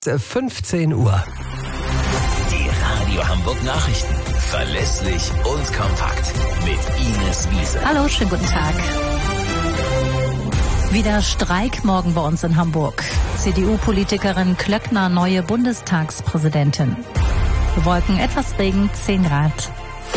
15 Uhr. Die Radio Hamburg Nachrichten. Verlässlich und kompakt. Mit Ines Wiese. Hallo, schönen guten Tag. Wieder Streik morgen bei uns in Hamburg. CDU-Politikerin Klöckner neue Bundestagspräsidentin. Wolken, etwas Regen, 10 Grad.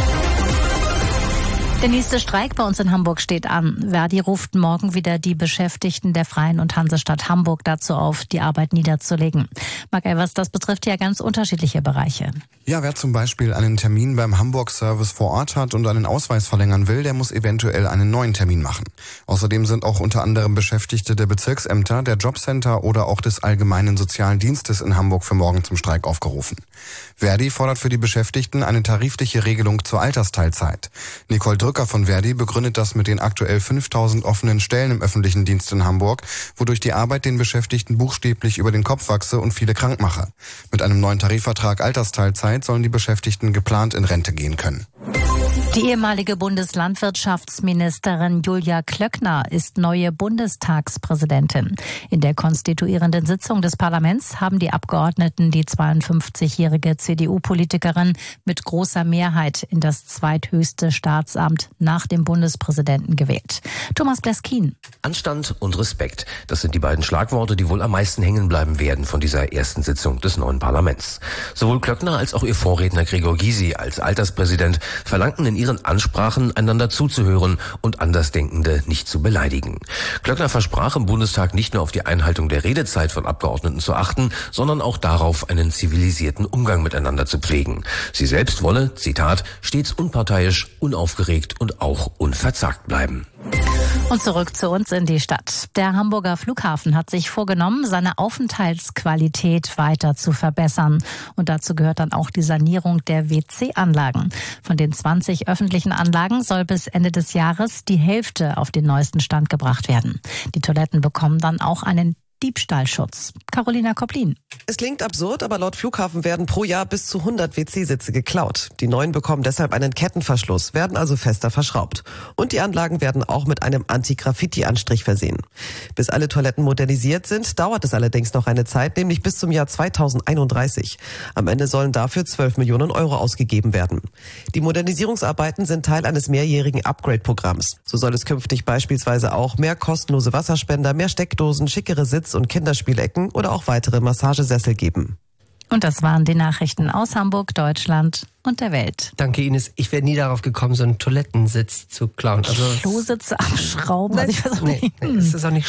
Der nächste Streik bei uns in Hamburg steht an. Verdi ruft morgen wieder die Beschäftigten der Freien und Hansestadt Hamburg dazu auf, die Arbeit niederzulegen. Marc Elvers, das betrifft ja ganz unterschiedliche Bereiche. Ja, wer zum Beispiel einen Termin beim Hamburg-Service vor Ort hat und einen Ausweis verlängern will, der muss eventuell einen neuen Termin machen. Außerdem sind auch unter anderem Beschäftigte der Bezirksämter, der Jobcenter oder auch des Allgemeinen Sozialen Dienstes in Hamburg für morgen zum Streik aufgerufen. Verdi fordert für die Beschäftigten eine tarifliche Regelung zur Altersteilzeit. Nicole Drücker von Verdi begründet das mit den aktuell 5000 offenen Stellen im öffentlichen Dienst in Hamburg, wodurch die Arbeit den Beschäftigten buchstäblich über den Kopf wachse und viele krank mache. Mit einem neuen Tarifvertrag Altersteilzeit sollen die Beschäftigten geplant in Rente gehen können. Die ehemalige Bundeslandwirtschaftsministerin Julia Klöckner ist neue Bundestagspräsidentin. In der konstituierenden Sitzung des Parlaments haben die Abgeordneten die 52-jährige CDU-Politikerin mit großer Mehrheit in das zweithöchste Staatsamt nach dem Bundespräsidenten gewählt. Thomas Bleskin. Anstand und Respekt, das sind die beiden Schlagworte, die wohl am meisten hängen bleiben werden von dieser ersten Sitzung des neuen Parlaments. Sowohl Klöckner als auch ihr Vorredner Gregor Gysi als Alterspräsident verlangten in ihren Ansprachen, einander zuzuhören und Andersdenkende nicht zu beleidigen. Klöckner versprach im Bundestag nicht nur auf die Einhaltung der Redezeit von Abgeordneten zu achten, sondern auch darauf, einen zivilisierten Umgang miteinander zu pflegen. Sie selbst wolle, Zitat, stets unparteiisch, unaufgeregt und auch unverzagt bleiben. Und zurück zu uns in die Stadt. Der Hamburger Flughafen hat sich vorgenommen, seine Aufenthaltsqualität weiter zu verbessern. Und dazu gehört dann auch die Sanierung der WC-Anlagen. Von den 20 öffentlichen Anlagen soll bis Ende des Jahres die Hälfte auf den neuesten Stand gebracht werden. Die Toiletten bekommen dann auch einen Diebstahlschutz. Carolina Koplin. Es klingt absurd, aber laut Flughafen werden pro Jahr bis zu 100 WC-Sitze geklaut. Die neuen bekommen deshalb einen Kettenverschluss, werden also fester verschraubt. Und die Anlagen werden auch mit einem Anti-Graffiti-Anstrich versehen. Bis alle Toiletten modernisiert sind, dauert es allerdings noch eine Zeit, nämlich bis zum Jahr 2031. Am Ende sollen dafür 12 Millionen Euro ausgegeben werden. Die Modernisierungsarbeiten sind Teil eines mehrjährigen Upgrade-Programms. So soll es künftig beispielsweise auch mehr kostenlose Wasserspender, mehr Steckdosen, schickere Sitz- und Kinderspielecken oder auch weitere Massagesessel geben. Und das waren die Nachrichten aus Hamburg, Deutschland und der Welt. Danke, Ines. Ich wäre nie darauf gekommen, so einen Toilettensitz zu klauen. Klositze abschrauben. Nee, ist auch nicht